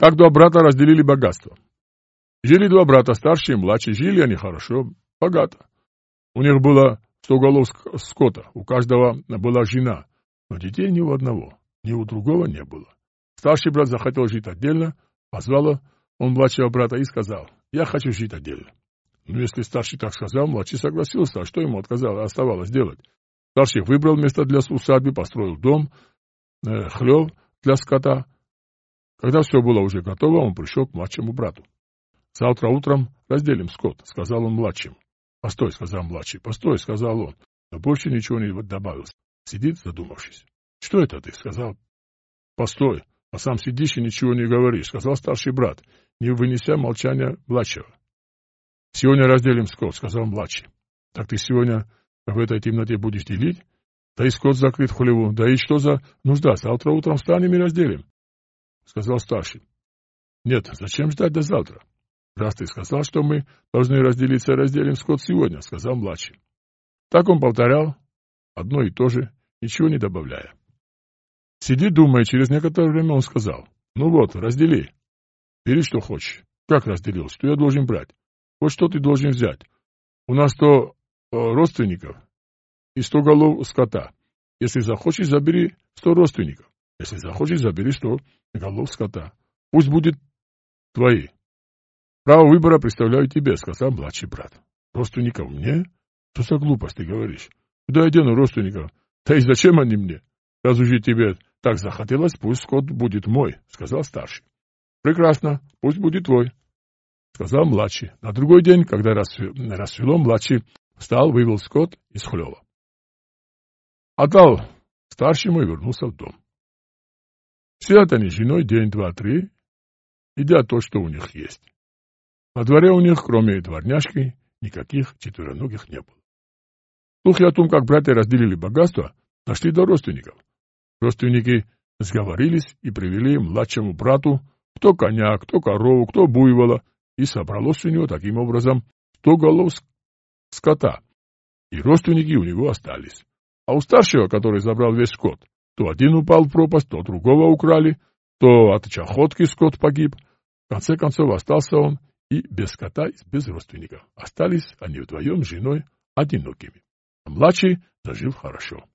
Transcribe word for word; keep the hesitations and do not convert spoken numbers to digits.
Как два брата разделили богатство. Жили два брата, старший и младший, жили они хорошо, богато. У них было сто голов скота, у каждого была жена, но детей ни у одного, ни у другого не было. Старший брат захотел жить отдельно, позвал он младшего брата и сказал: «Я хочу жить отдельно». Ну, если старший так сказал, младший согласился, а что ему отказалось, оставалось делать? Старший выбрал место для усадьбы, построил дом, э, хлев для скота. Когда все было уже готово, он пришел к младшему брату. «Завтра утром разделим скот», — сказал он младшему. «Постой», — сказал младший. «Постой», — сказал он, но больше ничего не добавил. Сидит, задумавшись. «Что это ты?» — сказал. «Постой, а сам сидишь и ничего не говоришь», — сказал старший брат, не вынеся молчания младшего. «Сегодня разделим скот», — сказал младший. «Так ты сегодня в этой темноте будешь делить? Да и скот закрыт в хлеву, да и что за нужда? Завтра утром встанем и разделим», — сказал старший. «Нет, зачем ждать до завтра? Раз ты сказал, что мы должны разделиться, разделим скот сегодня», — сказал младший. Так он повторял одно и то же, ничего не добавляя. Сиди, думая, через некоторое время он сказал: «Ну вот, раздели. Бери, что хочешь». «Как разделил? Что я должен брать?» «Вот что ты должен взять. У нас сто э, родственников и сто голов скота. Если захочешь, забери сто родственников. Если захочешь, забери сто голов скота. Пусть будет твои. Право выбора представляю тебе», — сказал младший брат. «Родственников мне? Что за глупость ты говоришь? Куда я дену родственников? Да и зачем они мне? Раз уже тебе так захотелось, пусть скот будет мой», — сказал старший. «Прекрасно, пусть будет твой», — сказал младший. На другой день, когда рассвело, младший встал, вывел скот из хлева. Отдал старшему и вернулся в дом. Сидят они с женой день, два, три, едят то, что у них есть. На дворе у них, кроме дворняжки, никаких четвероногих не было. Слухи о том, как братья разделили богатство, нашли до родственников. Родственники сговорились и привели младшему брату кто коня, кто корову, кто буйвола, и собралось у него таким образом сто голов скота, и родственники у него остались. А у старшего, который забрал весь скот, то один упал в пропасть, то другого украли, то от чахотки скот погиб. В конце концов остался он и без скота, и без родственников. Остались они вдвоем с женой одинокими. А младший зажил хорошо.